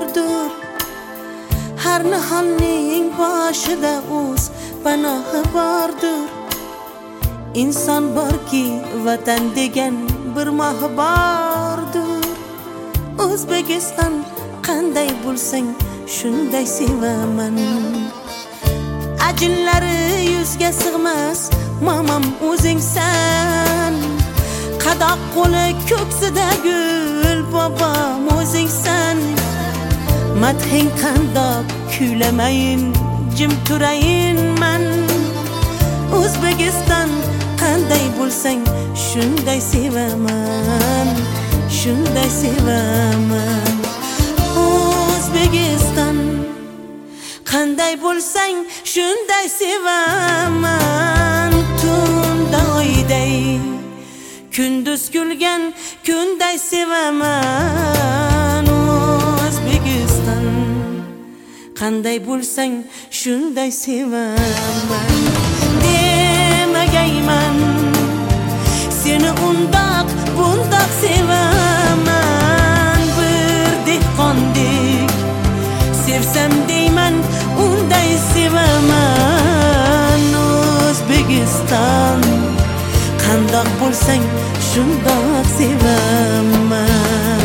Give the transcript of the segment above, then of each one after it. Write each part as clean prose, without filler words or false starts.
bordur. Har niholning boshida o'z panohi bordur. İnson borki vatan degan bir mohi bordur. O'zbekiston qanday bo'lsang shunday sevaman. Ajinlari yuzga sig'mas mamam o'zingsan. Qadoq qo'li ko'ksida gul bobom o'zingsan. Madhing qandoq kuylamayin jim turayin man. O'zbekiston qanday bo'lsang shunday sevaman, shunday sevaman. O'zbekiston qanday bo'lsang shunday sevaman. Tunda oyday kunduz kulgan kunday sevaman. O'zbekiston qanday bo'lsang shunday sevaman. Demagayman seni undoq bundoq sevaman. Bir dehqondek sevsam deyman unday sevaman. O'zbekiston qandoq bo'lsang shundoq sevaman.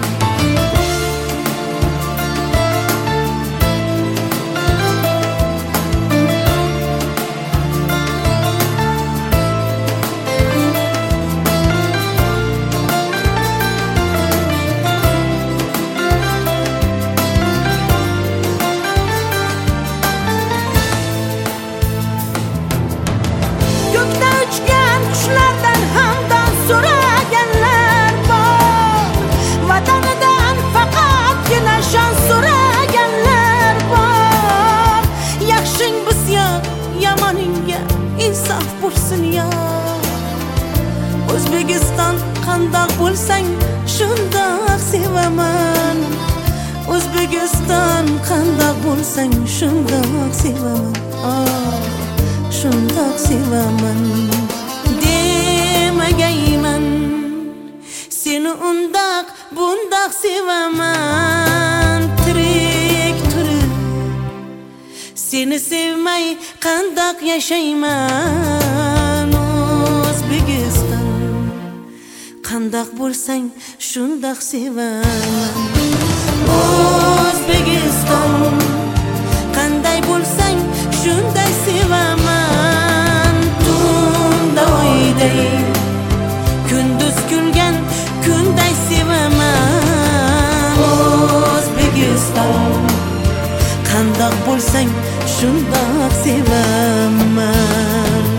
Qushlardan hamdon so'raganlar bor. Vatanidan faqatgina shon so'raganlar bor. Yaxshing bisyon, yomoningga insof bo'lsin yo. O'zbekiston qandoq bo'lsang shundoq sevaman. O'zbekiston qandoq bo'lsang shundoq sevaman. Shundoq sevaman. Demagayman seni undoq bundoq sevaman. Tirik turib seni sevmay qandoq yashayman. O'zbekiston qandoq bo'lsang shundoq sevaman. O'zbekiston qanday bo'lsang shunday sevaman. Tunda oyday kunduz kulgan kunday sevaman. O'zbekiston qandoq bo'lsang shundoq sevaman.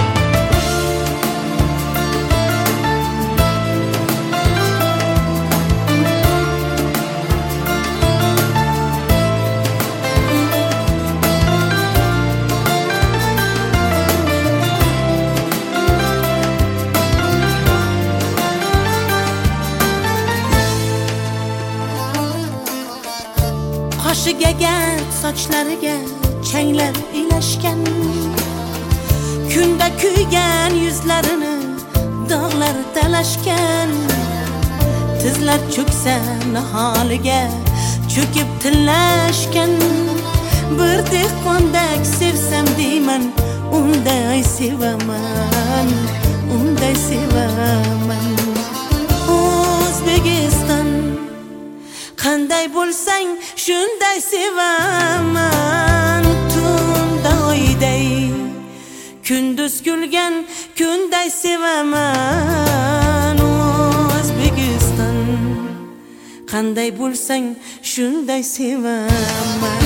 Qoshiga gard, sochlariga changlar ilashgan. Kunda kuygan yuzlarini dog'lar talashgan. Tizlar cho'ksa niholiga cho'kib tillashgan. Bir dehqondek sevsam deyman unday sevaman, unday sevaman. O'zbekiston qanday bo'lsang shunday sevaman. Tunda oyday kunduz kulgan kunday sevaman. O'zbekiston qanday bo'lsang shunday sevaman.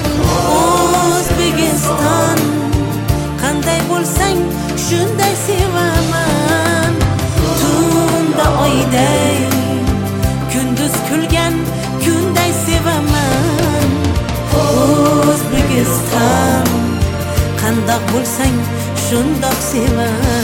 O'zbekiston qanday bo'lsang shunday sevaman. Tunda oyday kunduz kulgan kunday sevaman. O'zbekiston qandoq bo'lsang shundoq sevaman.